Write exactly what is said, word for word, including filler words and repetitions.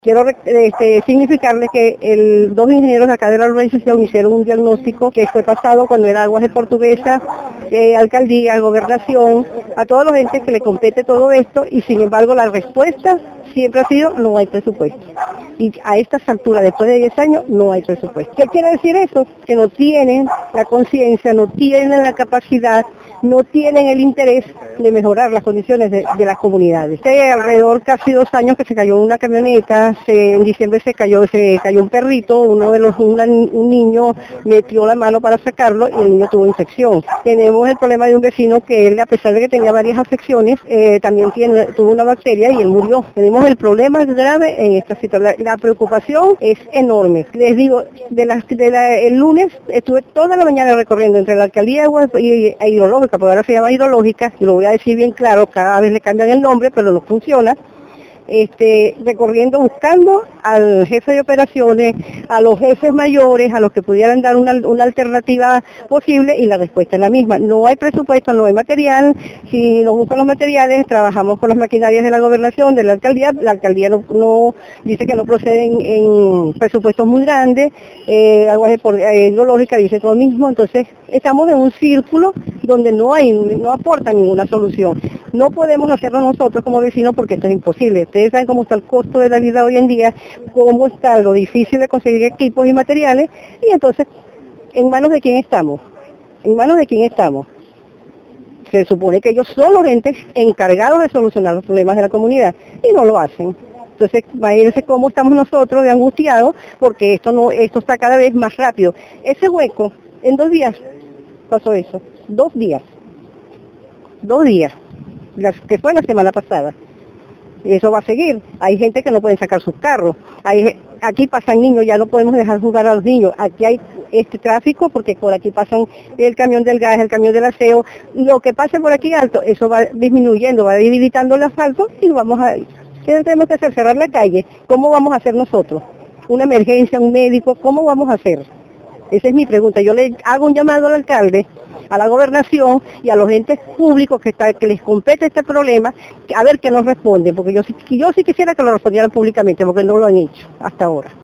Quiero este, significarles que el, dos ingenieros acá de la organización hicieron un diagnóstico que fue pasado cuando era Aguas de Portuguesa, eh, alcaldía, gobernación, a todos los entes que le compete todo esto, y sin embargo la respuesta siempre ha sido no hay presupuesto. Y a estas alturas, después de diez años, no hay presupuesto. ¿Qué quiere decir eso? Que no tienen la conciencia, no tienen la capacidad, no tienen el interés de mejorar las condiciones de, de las comunidades. Hace alrededor casi dos años que se cayó una camioneta, se, en diciembre se cayó se cayó un perrito, uno de los una, un niño metió la mano para sacarlo y el niño tuvo infección. Tenemos el problema de un vecino que él, a pesar de que tenía varias afecciones, eh, también tiene, tuvo una bacteria y él murió. Tenemos el problema grave en esta situación. La, la preocupación es enorme. Les digo, de las, de la, el lunes estuve toda la mañana recorriendo entre la alcaldía y, e hidrológica, porque ahora se llama hidrológica, y lo voy a decir bien claro, cada vez le cambian el nombre, pero no funciona. Este, recorriendo, buscando al jefe de operaciones, a los jefes mayores, a los que pudieran dar una, una alternativa posible, y la respuesta es la misma. No hay presupuesto, no hay material. Si nos buscan los materiales, trabajamos con las maquinarias de la gobernación, de la alcaldía. La alcaldía no, no dice que no proceden en presupuestos muy grandes. Eh, Aguas de Hidrológica dice todo lo mismo. Entonces, estamos en un círculo donde no hay, no aporta ninguna solución. No podemos hacerlo nosotros como vecinos porque esto es imposible. Ustedes saben cómo está el costo de la vida hoy en día, cómo está lo difícil de conseguir equipos y materiales, y entonces, ¿en manos de quién estamos? ¿En manos de quién estamos? Se supone que ellos son los entes encargados de solucionar los problemas de la comunidad, y no lo hacen. Entonces, imagínense cómo estamos nosotros de angustiados, porque esto no, esto está cada vez más rápido. Ese hueco, en dos días pasó eso, dos días, dos días, las, que fue la semana pasada. Y eso va a seguir. Hay gente que no puede sacar sus carros. Hay, aquí pasan niños, ya no podemos dejar jugar a los niños. Aquí hay este tráfico porque por aquí pasan el camión del gas, el camión del aseo. Lo que pase por aquí alto, eso va disminuyendo, va debilitando el asfalto y vamos a... ¿Qué tenemos que hacer? Cerrar la calle. ¿Cómo vamos a hacer nosotros? Una emergencia, un médico, ¿cómo vamos a hacer? Esa es mi pregunta. Yo le hago un llamado al alcalde, a la gobernación y a los entes públicos que, está, que les compete este problema, a ver qué nos responden, porque yo, yo sí quisiera que lo respondieran públicamente, porque no lo han hecho hasta ahora.